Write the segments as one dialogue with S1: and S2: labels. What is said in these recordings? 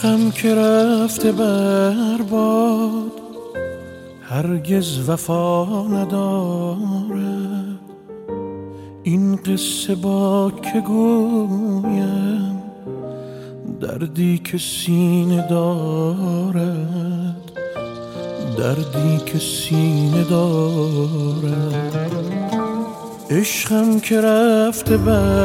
S1: عشقم که رفته برباد، هرگز وفا ندارد. این قصه با که گویم، دردی که سینه دارد، دردی که سینه دارد. عشقم که رفته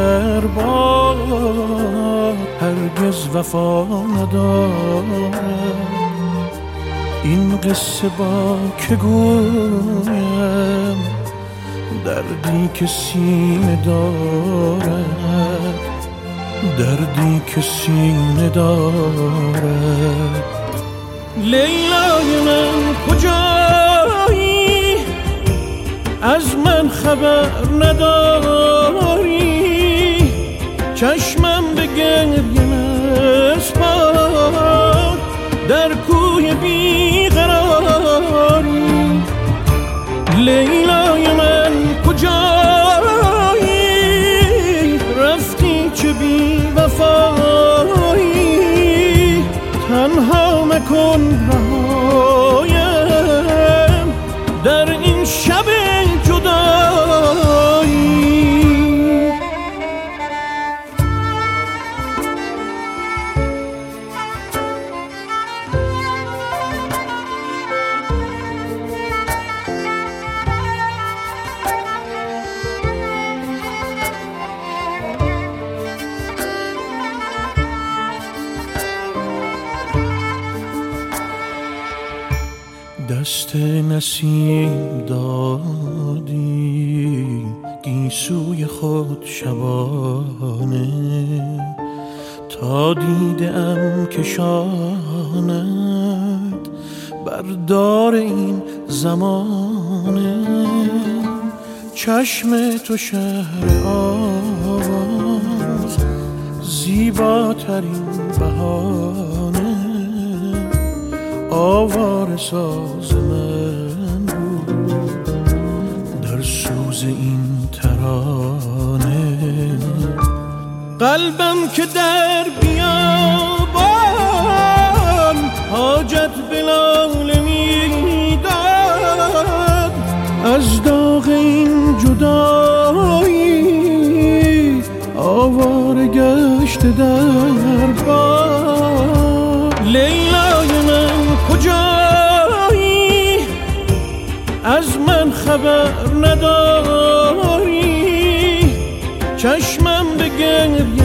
S1: برباد، هرگز وفا ندارد. این قصه با که گویم، دردی که سینه دارد، دردی که سینه دارد. لیلای من کجایی؟ از من خبر نداری؟ چشمم به گریه نسپار، در کوی بیقراری. لیلای من کجایی؟ رفتی چه بی وفایی، تنها مکن رهایم در این شب جدایی. دست نسیم دادی گیسوی خود شبانه، تا دیدم کشاند بردار این زمانه. چشم تو شهر آواز، زیباترین بهانه. آواره ساز من بود در سوز این ترانه. قلبم که در بیابان حاجت به لاله میداد، از داغ این جدایی آواره گشت در باد. لیلای من کجایی؟ از من خبر نداری؟ چشمم به گریه